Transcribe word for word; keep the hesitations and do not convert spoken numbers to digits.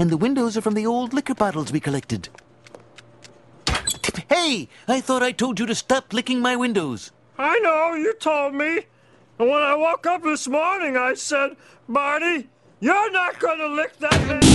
and the windows are from the old liquor bottles we collected. Hey, I thought I told you to stop licking my windows. I know, you told me. And when I woke up this morning, I said, Marty, you're not going to lick that...